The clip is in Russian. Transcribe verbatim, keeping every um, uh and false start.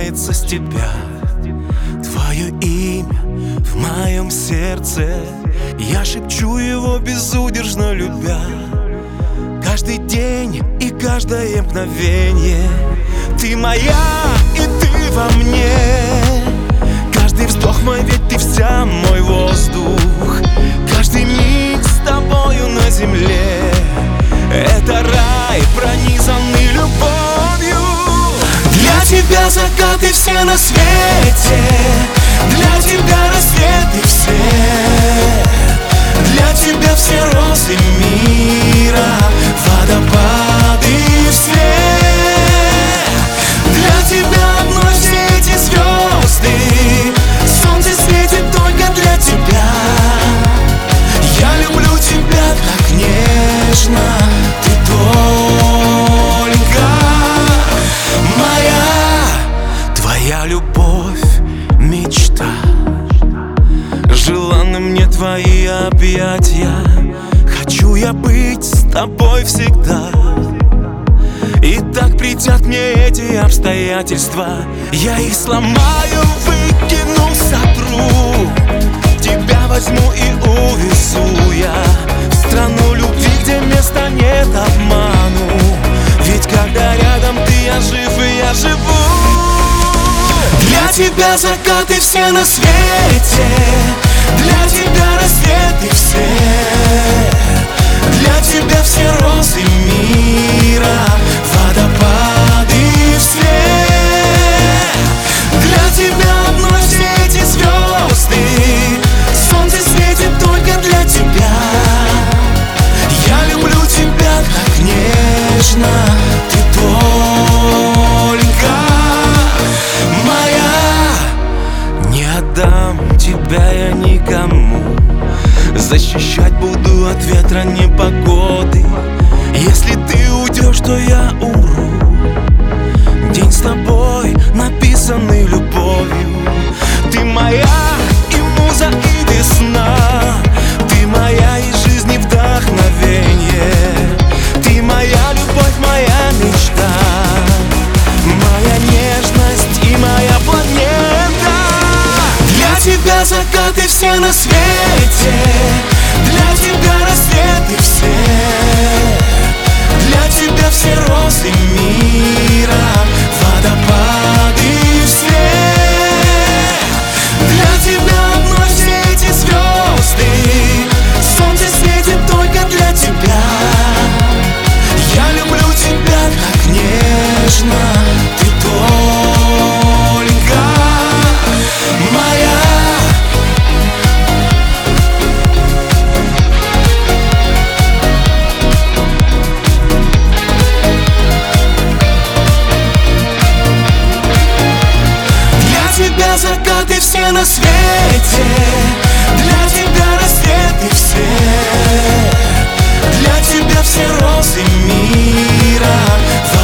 начинается с тебя. Твое имя в моем сердце, я шепчу его, безудержно любя. Каждый день и каждое мгновение ты моя, и ты во мне. Каждый вздох мой, ведь ты вся мой воздух. Каждый миг с тобою на земле — это рай, пронизанный любовью. Для тебя закаты все на свете, для тебя рассветы все, для тебя все розы мира, водопады все. Для тебя одной все эти звезды, солнце светит только для тебя. Я люблю тебя так нежно, ты только моя. Твоя любовь — мечта, желанны мне твои объятия. Хочу я быть с тобой всегда. И так придят мне эти обстоятельства, я их сломаю, выкину, сотру. Тебя возьму и увезу я в страну любви, где места нет обману. Ведь когда рядом ты, я жив и я живу. Для тебя закаты все на свете, для тебя рассветы все, для тебя все розы мира, водопады все. Для тебя одной все эти звезды, солнце светит только для тебя. Я люблю тебя так нежно, ты только моя. Не отдам тебя я никому, защищать буду от ветра непогоды. Если ты уйдешь, то я умру. День с тобой написанный любовью. Ты моя и муза, и весна. Ты моя и жизни вдохновение. Ты моя любовь, моя мечта, моя нежность и моя планета. Для тебя закаты все на свете, для тебя рассветы все, для тебя все розы мира, водопады все. Для тебя одной все эти звезды, солнце светит только для тебя. Я люблю тебя так нежно, ты только моя. Закаты все на свете, для тебя рассветы все, для тебя все розы мира.